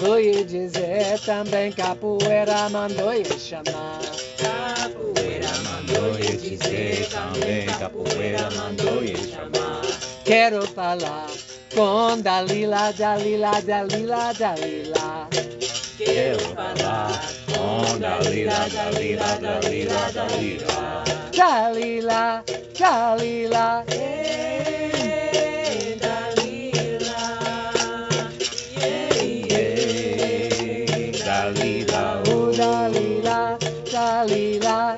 mandou eu dizer, também capoeira mandou eu chamar. Capoeira mandou eu dizer, também capoeira mandou eu chamar. Quero falar com Dalila, Dalila, Dalila, Dalila. Quero falar com Dalila, Dalila, Dalila, Dalila. Dalila, Dalila, Dalila, oh Dalila, Dalila,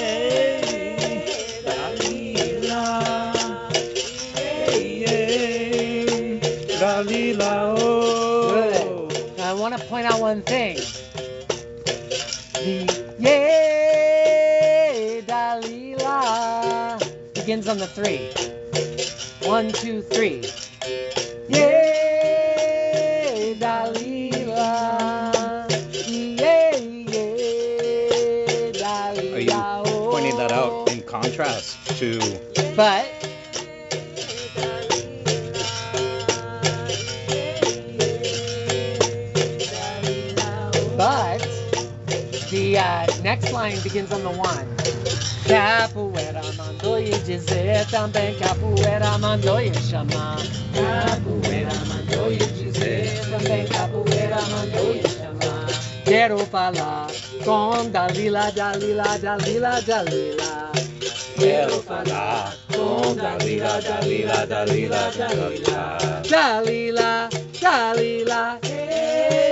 Dalila, oh. Good. Now I want to point out one thing. The yay Dalila begins on the 3. 1, 2, 3. Yay Dalila. Yay, yay Dalila. Are you pointing that out in contrast to? But the next line begins on the 1. Capoeira mandou eu dizer, também capoeira mandou eu chamar. Capoeira mandou eu dizer, também capoeira mandou eu chamar. Quero falar com Dalila, Dalila, Dalila, Dalila. Quero falar com Dalila, Dalila, Dalila, Dalila. Dalila, Dalila,